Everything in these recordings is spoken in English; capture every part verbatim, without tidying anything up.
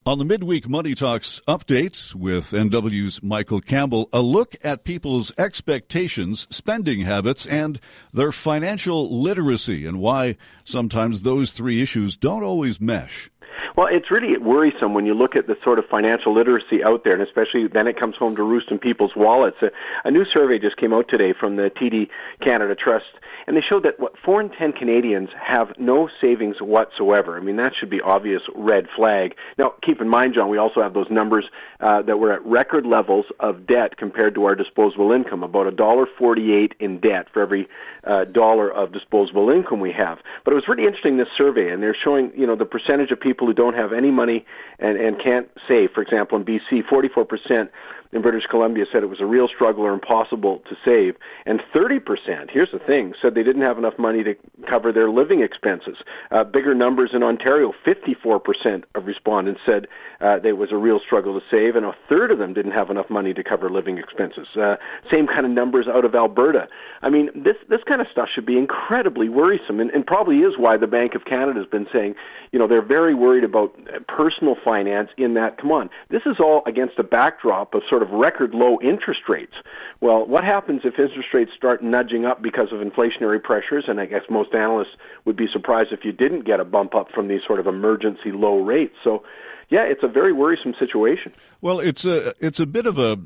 On the Midweek Money Talks updates with N W's Michael Campbell, a look at people's expectations, spending habits, and their financial literacy, and why sometimes those three issues don't always mesh. Well, it's really worrisome when you look at the sort of financial literacy out there, and especially then it comes home to roost in people's wallets. A, a new survey just came out today from the T D Canada Trust, and they showed that what, four in ten Canadians have no savings whatsoever. I mean, that should be obvious red flag. Now, keep in mind, John, we also have those numbers uh, that we're at record levels of debt compared to our disposable income, about one dollar forty-eight in debt for every uh, dollar of disposable income we have. But it was really interesting, this survey, and they're showing, you know, the percentage of people who don't have any money and, and can't save. For example, in B C, forty-four percent in British Columbia said it was a real struggle or impossible to save. And thirty percent, here's the thing, said they didn't have enough money to cover their living expenses. Uh, bigger numbers in Ontario, fifty-four percent of respondents said uh, it was a real struggle to save, and a third of them didn't have enough money to cover living expenses. Uh, same kind of numbers out of Alberta. I mean, this, this kind of stuff should be incredibly worrisome, and, and probably is why the Bank of Canada has been saying, you know, they're very worried about personal finance in that, come on, this is all against a backdrop of sort of record low interest rates. Well, what happens if interest rates start nudging up because of inflationary pressures? And I guess most analysts would be surprised if you didn't get a bump up from these sort of emergency low rates. So, yeah, it's a very worrisome situation. Well, it's a it's a bit of a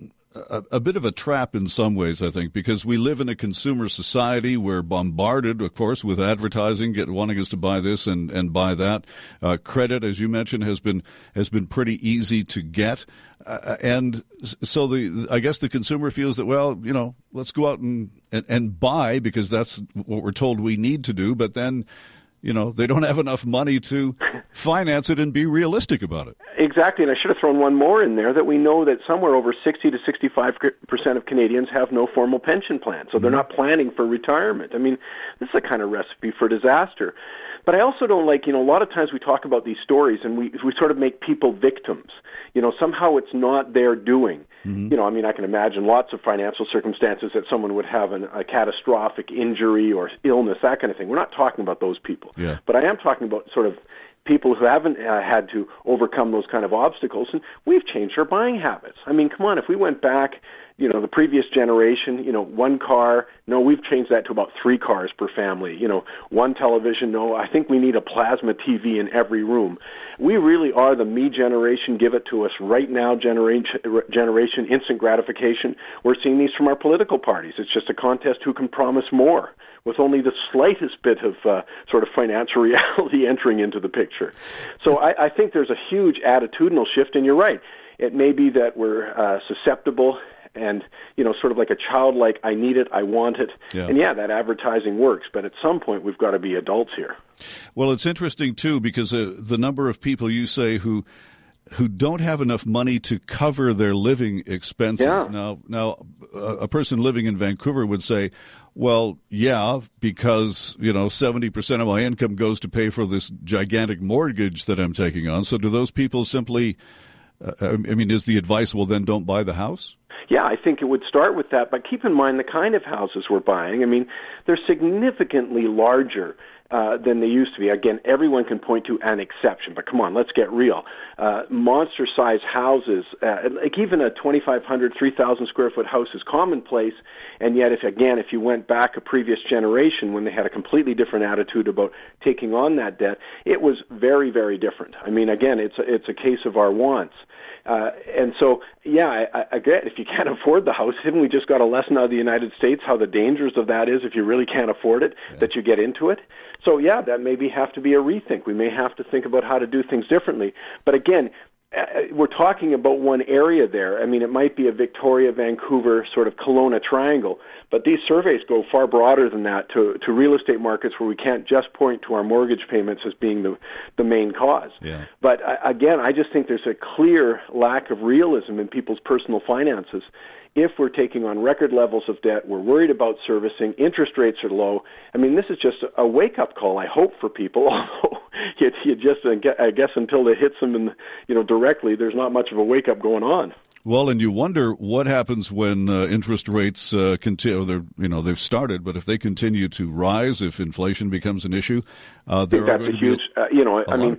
A, a bit of a trap in some ways, I think, because we live in a consumer society. We're bombarded, of course, with advertising, get, wanting us to buy this and, and buy that. Uh, credit, as you mentioned, has been has been pretty easy to get, uh, and so the I guess the consumer feels that, well, you know, let's go out and, and and buy because that's what we're told we need to do, but then, you know, they don't have enough money to finance it and be realistic about it. Exactly, and I should have thrown one more in there, that we know that somewhere over sixty to sixty-five percent of Canadians have no formal pension plan, so they're not planning for retirement. I mean, this is a kind of recipe for disaster. But I also don't like, you know, a lot of times we talk about these stories and we we sort of make people victims. You know, somehow it's not their doing. Mm-hmm. You know, I mean, I can imagine lots of financial circumstances that someone would have an, a catastrophic injury or illness, that kind of thing. We're not talking about those people. Yeah. But I am talking about sort of people who haven't uh, had to overcome those kind of obstacles, and we've changed our buying habits. I mean, come on, if we went back, you know, the previous generation, you know, one car, no, we've changed that to about three cars per family. You know, one television, no, I think we need a plasma T V in every room. We really are the me generation, give it to us right now generation, generation, instant gratification. We're seeing these from our political parties. It's just a contest who can promise more, with only the slightest bit of uh, sort of financial reality entering into the picture. So I, I think there's a huge attitudinal shift, and you're right. It may be that we're uh, susceptible and, you know, sort of like a childlike, I need it, I want it. Yeah. And, yeah, that advertising works, but at some point we've got to be adults here. Well, it's interesting, too, because uh, the number of people you say who who don't have enough money to cover their living expenses. Yeah. Now, now, a person living in Vancouver would say, well, yeah, because, you know, seventy percent of my income goes to pay for this gigantic mortgage that I'm taking on. So do those people simply, uh, I mean, is the advice, well, then don't buy the house? Yeah, I think it would start with that, but keep in mind the kind of houses we're buying. I mean, they're significantly larger uh, than they used to be. Again, everyone can point to an exception, but come on, let's get real. Uh, monster-sized houses, uh, like even a twenty-five hundred, three thousand square foot house is commonplace, and yet, if again, if you went back a previous generation when they had a completely different attitude about taking on that debt, it was very, very different. I mean, again, it's a, it's a case of our wants. Uh, and so, yeah, I, I get if you can't afford the house, haven't we just got a lesson out of the United States how the dangers of that is if you really can't afford it, yeah. that you get into it? So, yeah, that maybe have to be a rethink. We may have to think about how to do things differently. But again, uh, we're talking about one area there. I mean, it might be a Victoria, Vancouver, sort of Kelowna triangle, but these surveys go far broader than that to, to real estate markets where we can't just point to our mortgage payments as being the, the main cause. Yeah. But uh, again, I just think there's a clear lack of realism in people's personal finances. If we're taking on record levels of debt, we're worried about servicing, interest rates are low. I mean, this is just a wake-up call, I hope, for people, although you, you just, I guess, until it hits them in, you know, directly, there's not much of a wake-up going on. Well, and you wonder what happens when uh, interest rates uh, continue. They're, you know, they've started, but if they continue to rise, if inflation becomes an issue, uh, there I think that's are a huge. Uh, you know, I mean,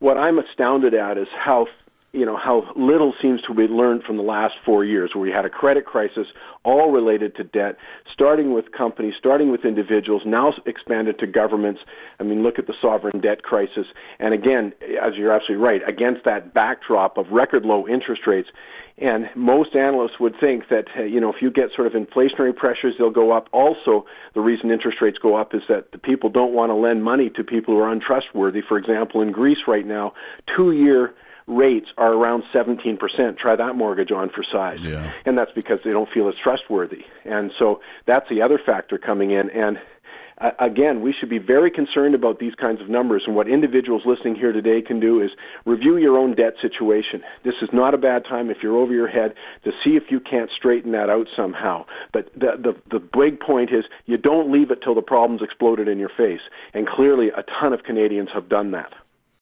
what I'm astounded at is how you know, how little seems to be learned from the last four years where we had a credit crisis all related to debt, starting with companies, starting with individuals, now expanded to governments. I mean, look at the sovereign debt crisis. And again, as you're absolutely right, against that backdrop of record low interest rates. And most analysts would think that, uh, you know, if you get sort of inflationary pressures, they'll go up. Also, the reason interest rates go up is that the people don't want to lend money to people who are untrustworthy. For example, in Greece right now, two-year rates are around seventeen percent. Try that mortgage on for size. Yeah. And that's because they don't feel it's trustworthy. And so that's the other factor coming in. And uh, again, we should be very concerned about these kinds of numbers. And what individuals listening here today can do is review your own debt situation. This is not a bad time if you're over your head to see if you can't straighten that out somehow. But the, the, the big point is you don't leave it till the problem's exploded in your face. And clearly a ton of Canadians have done that.